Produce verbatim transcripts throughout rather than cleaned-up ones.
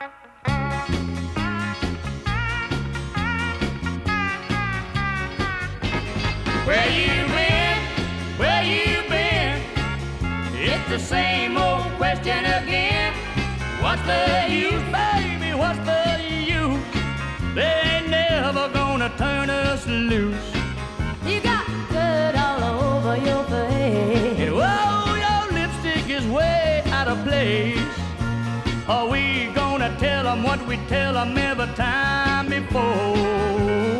Where you been? Where you been? It's the same old question again. What's the use, baby? What's the use? They ain't never gonna turn us loose. You got dirt all over your face. And whoa, your lipstick is way out of place. Are we gonna tell them what we tell them every time before?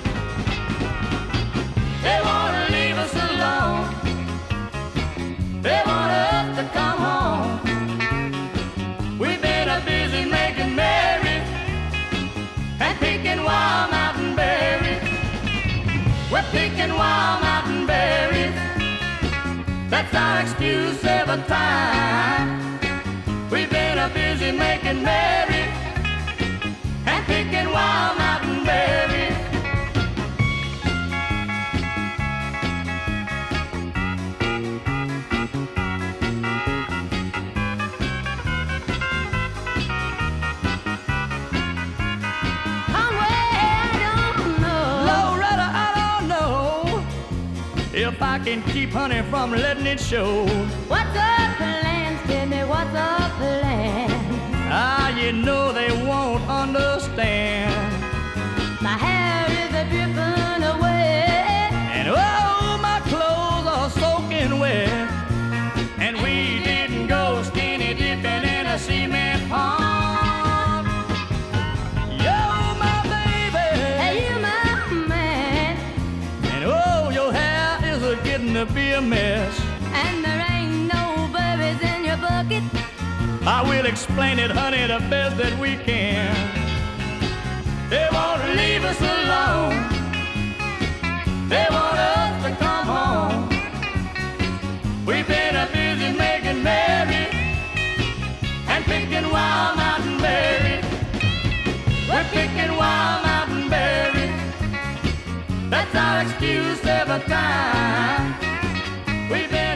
They wanna leave us alone. They want us to come home. We've been a busy making merry and picking wild mountain berries. We're picking wild mountain berries. That's our excuse every time. We've been a busy making merry and picking wild mountain berries. If I can keep honey from letting it show. What's the plan, Timmy? What's the plan? Ah, you know they won't understand. My hair is a dripping away, and oh, my clothes are soaking wet. And we didn't go skinny dipping in a cement pond. Yo, my baby, hey, you my man, and oh, your hair getting to be a mess. And there ain't no berries in your bucket. I will explain it, honey, the best that we can. They won't leave us alone. They want us to come home. We've been a busy making merry and picking wild mountain berries. We're picking wild mountain berries. That's our excuse every time. We've been